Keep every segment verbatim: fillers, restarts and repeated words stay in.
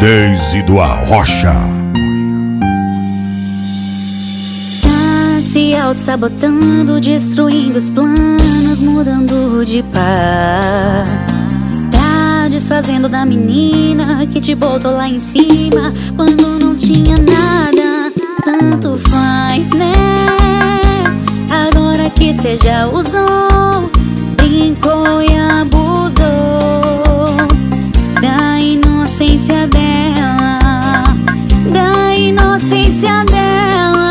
Deise do Arrocha. Tá se auto-sabotando, destruindo os planos, mudando de par. Tá desfazendo da menina que te botou lá em cima quando não tinha nada. Tanto faz, né? Agora que cê já usou, brincou e abusou da inocência dela, da inocência dela.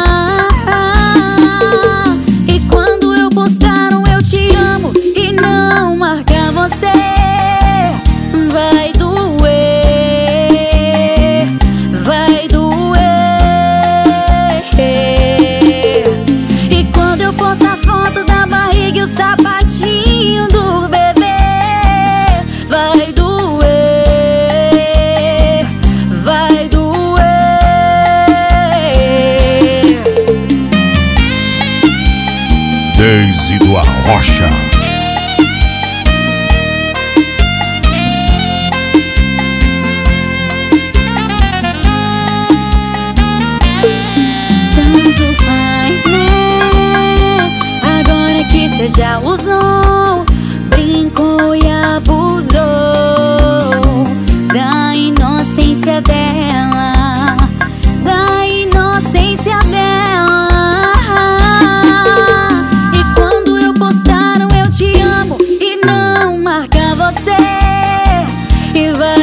E quando eu postar um eu te amo e não marcar você, vai doer, vai doer. E quando eu postar foto da barriga e o sapatinho do bebê, vai doer, vai doer. Deise do Arrocha. Tanto faz, né? Agora que cê já usou, brincou e abusou da inocência dela, da inocência dela. E quando eu postar um eu te amo e não marcar você, e vai